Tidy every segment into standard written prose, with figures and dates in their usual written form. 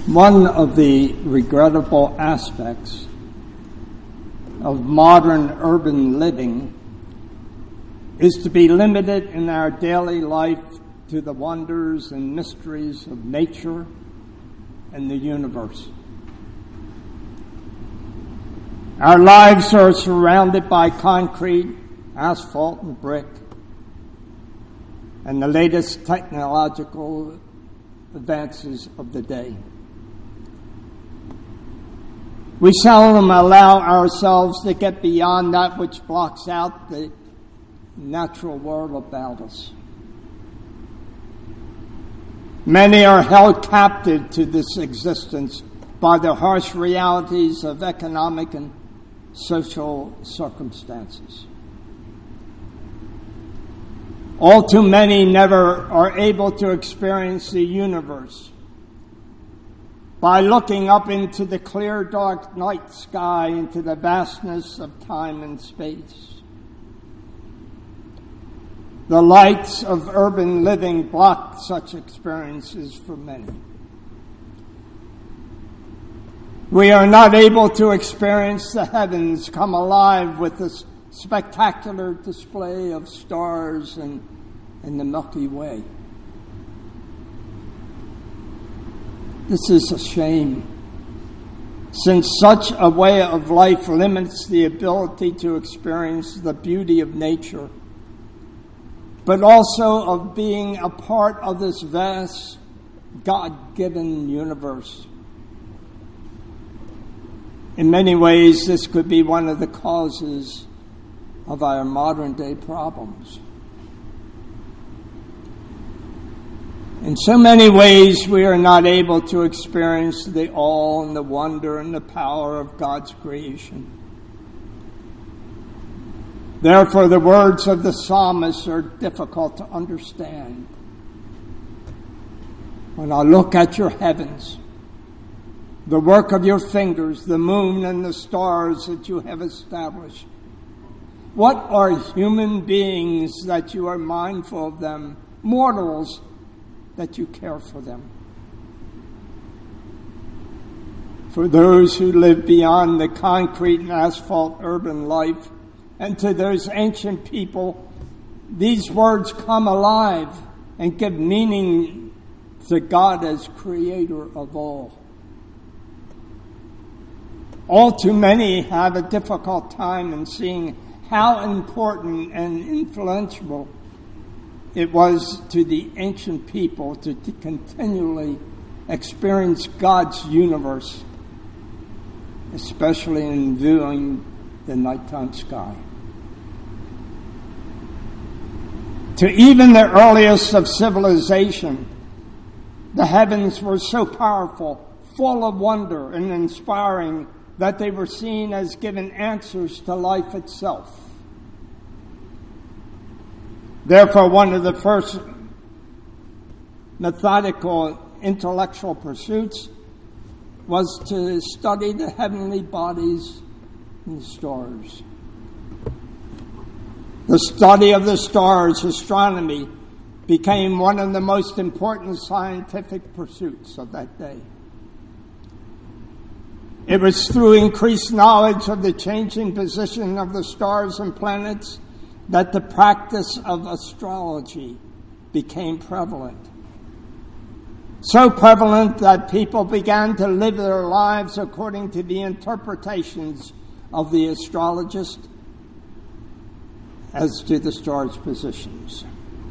One of the regrettable aspects of modern urban living is to be limited in our daily life to the wonders and mysteries of nature and the universe. Our lives are surrounded by concrete, asphalt, and brick, and the latest technological advances of the day. We seldom allow ourselves to get beyond that which blocks out the natural world about us. Many are held captive to this existence by the harsh realities of economic and social circumstances. All too many never are able to experience the universe by looking up into the clear, dark night sky, into the vastness of time and space. The lights of urban living block such experiences for many. We are not able to experience the heavens come alive with this spectacular display of stars and the Milky Way. This is a shame, since such a way of life limits the ability to experience the beauty of nature, but also of being a part of this vast, God-given universe. In many ways, this could be one of the causes of our modern-day problems. In so many ways, we are not able to experience the awe and the wonder and the power of God's creation. Therefore, the words of the psalmist are difficult to understand. When I look at your heavens, the work of your fingers, the moon and the stars that you have established, what are human beings that you are mindful of them, mortals that you care for them? For those who live beyond the concrete and asphalt urban life, and to those ancient people, these words come alive and give meaning to God as creator of all. All too many have a difficult time in seeing how important and influential it was to the ancient people to continually experience God's universe, especially in viewing the nighttime sky. To even the earliest of civilization, the heavens were so powerful, full of wonder and inspiring, that they were seen as giving answers to life itself. Therefore, one of the first methodical intellectual pursuits was to study the heavenly bodies and the stars. The study of the stars, astronomy, became one of the most important scientific pursuits of that day. It was through increased knowledge of the changing position of the stars and planets that the practice of astrology became prevalent. So prevalent that people began to live their lives according to the interpretations of the astrologist as to the stars' positions.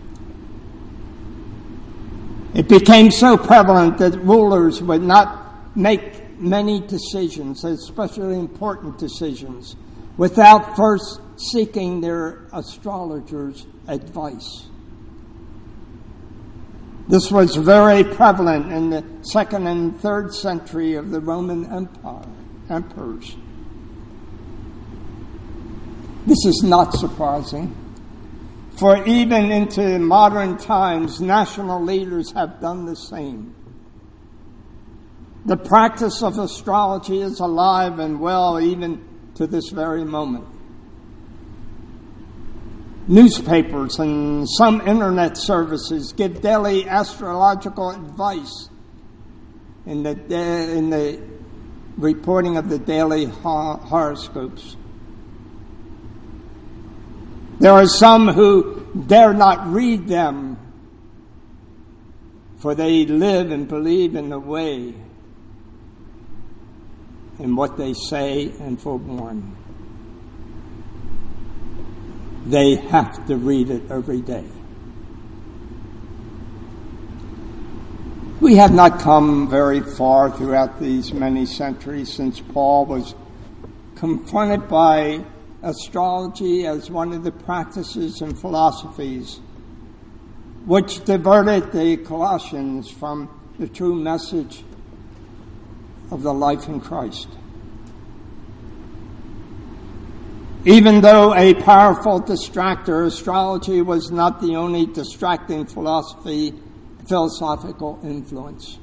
It became so prevalent that rulers would not make many decisions, especially important decisions, without first seeking their astrologer's advice. This was very prevalent in the 2nd and 3rd century of the Roman emperors. This is not surprising, for even into modern times, national leaders have done the same. The practice of astrology is alive and well even to this very moment. Newspapers and some internet services give daily astrological advice in the reporting of the daily horoscopes. There are some who dare not read them, for they live and believe in the way, in what they say and forewarn. They have to read it every day. We have not come very far throughout these many centuries since Paul was confronted by astrology as one of the practices and philosophies which diverted the Colossians from the true message of the life in Christ. Even though a powerful distractor, astrology was not the only distracting philosophical influence.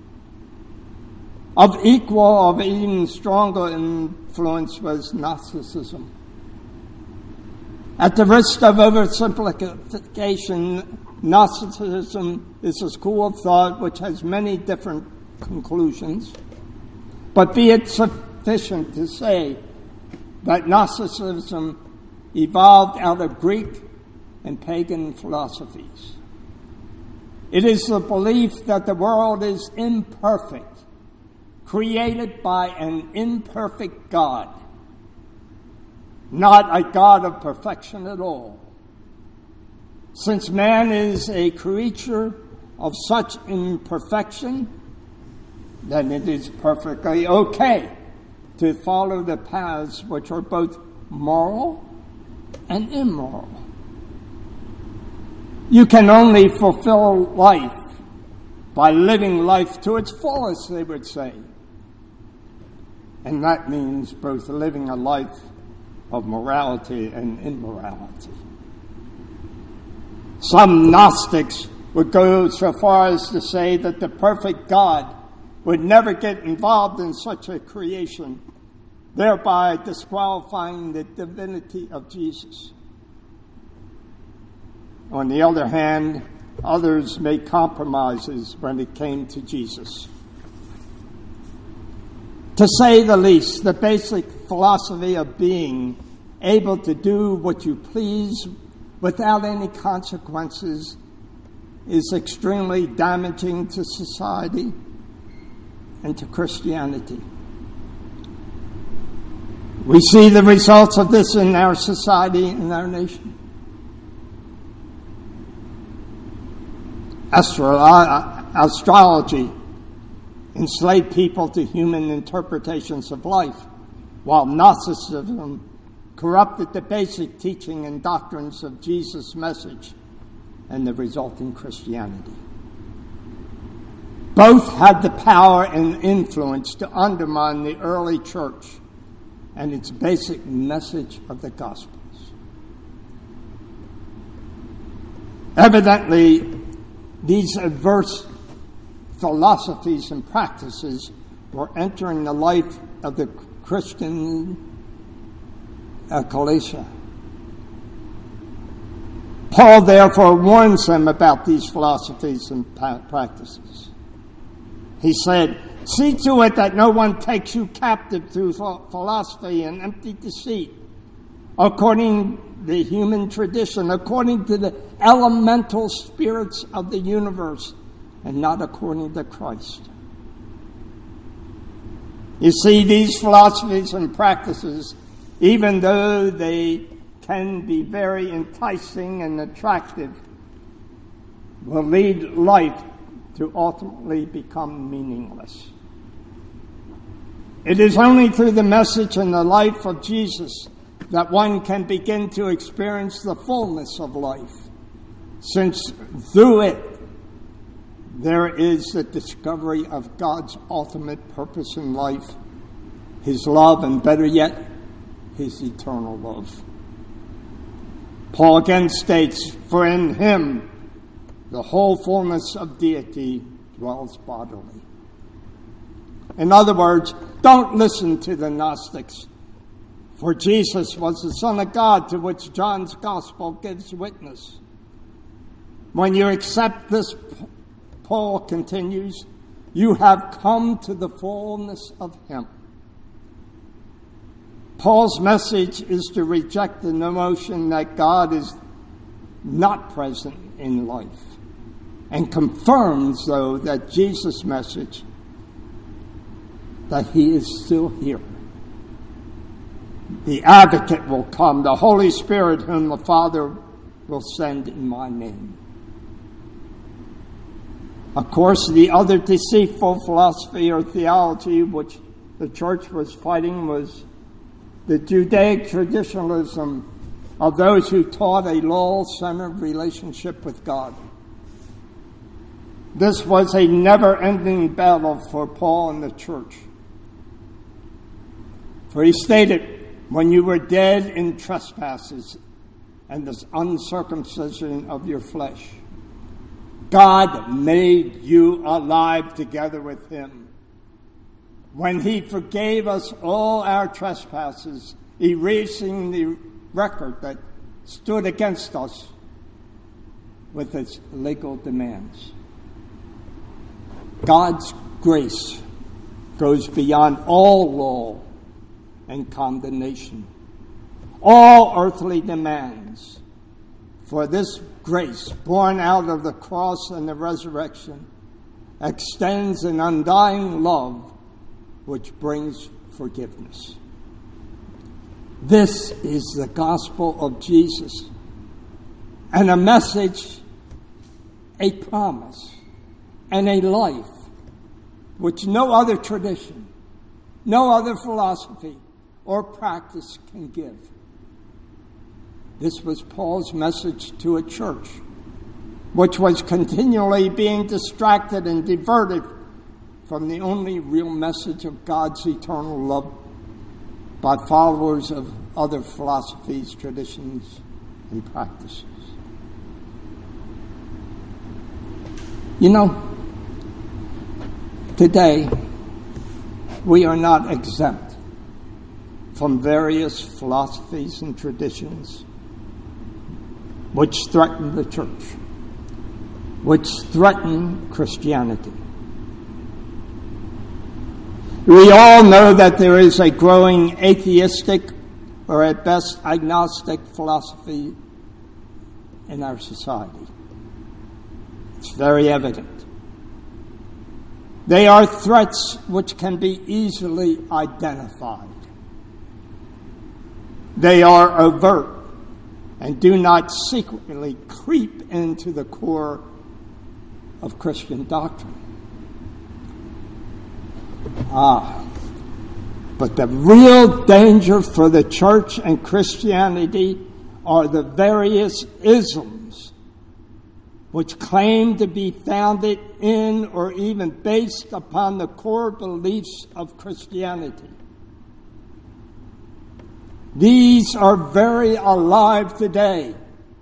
Of even stronger influence was Gnosticism. At the risk of oversimplification, Gnosticism is a school of thought which has many different conclusions, but be it sufficient to say that Gnosticism evolved out of Greek and pagan philosophies. It is the belief that the world is imperfect, created by an imperfect God, not a God of perfection at all. Since man is a creature of such imperfection, then it is perfectly okay to follow the paths which are both moral and immoral. You can only fulfill life by living life to its fullest, they would say. And that means both living a life of morality and immorality. Some Gnostics would go so far as to say that the perfect God would never get involved in such a creation, thereby disqualifying the divinity of Jesus. On the other hand, others made compromises when it came to Jesus. To say the least, the basic philosophy of being able to do what you please without any consequences is extremely damaging to society and to Christianity. We see the results of this in our society and our nation. Astrology enslaved people to human interpretations of life, while Gnosticism corrupted the basic teaching and doctrines of Jesus' message and the resulting Christianity. Both had the power and influence to undermine the early church and its basic message of the Gospels. Evidently, these adverse philosophies and practices were entering the life of the Christian ecclesia. Paul therefore warns them about these philosophies and practices. He said, "See to it that no one takes you captive through philosophy and empty deceit, according to the human tradition, according to the elemental spirits of the universe, and not according to Christ." You see, these philosophies and practices, even though they can be very enticing and attractive, will lead life to ultimately become meaningless. It is only through the message and the life of Jesus that one can begin to experience the fullness of life, since through it there is the discovery of God's ultimate purpose in life, His love, and better yet, His eternal love. Paul again states, "For in Him the whole fullness of deity dwells bodily." In other words, don't listen to the Gnostics, for Jesus was the Son of God, to which John's Gospel gives witness. When you accept this, Paul continues, you have come to the fullness of Him. Paul's message is to reject the notion that God is not present in life, and confirms, though, that Jesus' message, that He is still here. The advocate will come, the Holy Spirit whom the Father will send in my name. Of course, the other deceitful philosophy or theology which the church was fighting was the Judaic traditionalism of those who taught a law-centered relationship with God. This was a never-ending battle for Paul and the church. For he stated, when you were dead in trespasses and the uncircumcision of your flesh, God made you alive together with Him. When He forgave us all our trespasses, erasing the record that stood against us with its legal demands. God's grace goes beyond all law and condemnation, all earthly demands. For this grace, born out of the cross and the resurrection, extends an undying love which brings forgiveness. This is the gospel of Jesus, and a message, a promise, and a life which no other tradition, no other philosophy or practice can give. This was Paul's message to a church which was continually being distracted and diverted from the only real message of God's eternal love by followers of other philosophies, traditions, and practices. You know, today we are not exempt from various philosophies and traditions which threaten the church, which threaten Christianity. We all know that there is a growing atheistic, or at best agnostic, philosophy in our society. It's very evident. They are threats which can be easily identified. They are overt and do not secretly creep into the core of Christian doctrine. But the real danger for the church and Christianity are the various isms which claim to be founded in or even based upon the core beliefs of Christianity. These are very alive today.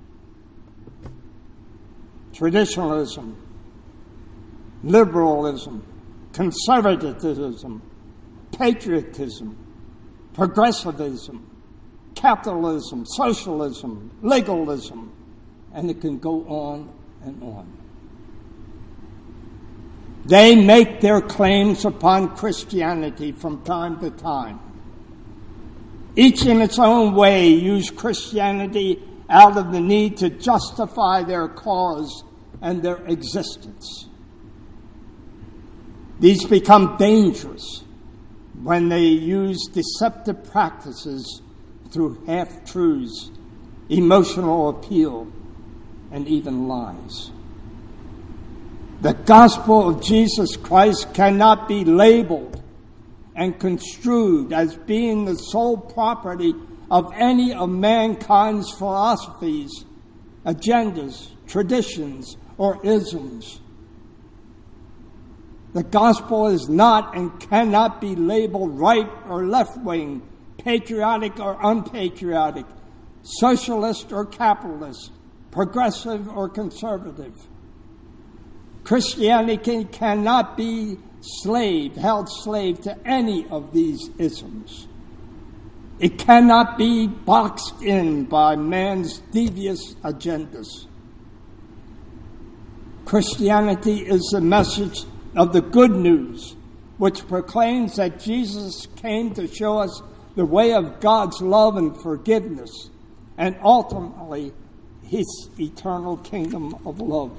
Traditionalism, liberalism, conservatism, patriotism, progressivism, capitalism, socialism, legalism, and it can go on and on. They make their claims upon Christianity from time to time. Each in its own way use Christianity out of the need to justify their cause and their existence. These become dangerous when they use deceptive practices through half-truths, emotional appeal, and even lies. The gospel of Jesus Christ cannot be labeled and construed as being the sole property of any of mankind's philosophies, agendas, traditions, or isms. The gospel is not and cannot be labeled right or left-wing, patriotic or unpatriotic, socialist or capitalist, progressive or conservative. Christianity cannot be held slave to any of these isms. It cannot be boxed in by man's devious agendas. Christianity is the message of the good news, which proclaims that Jesus came to show us the way of God's love and forgiveness, and ultimately his eternal kingdom of love.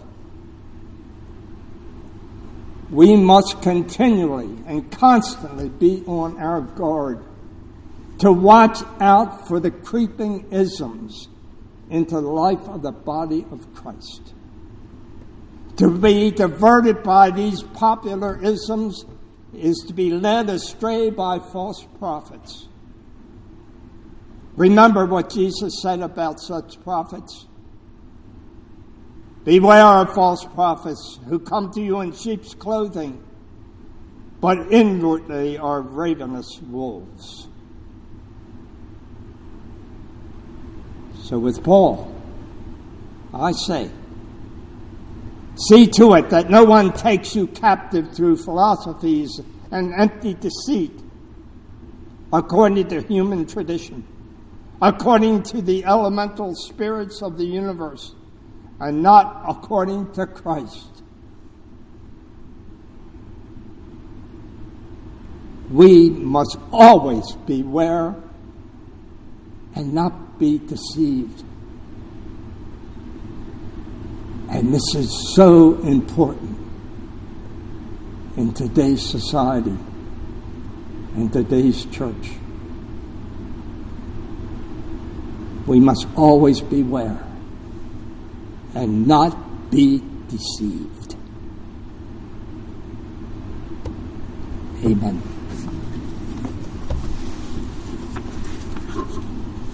We must continually and constantly be on our guard to watch out for the creeping isms into the life of the body of Christ. To be diverted by these popular isms is to be led astray by false prophets. Remember what Jesus said about such prophets. Beware of false prophets who come to you in sheep's clothing, but inwardly are ravenous wolves. So with Paul, I say, see to it that no one takes you captive through philosophies and empty deceit, according to human tradition, according to the elemental spirits of the universe, and not according to Christ. We must always beware and not be deceived. And this is so important in today's society and today's church. We must always beware and not be deceived. Amen.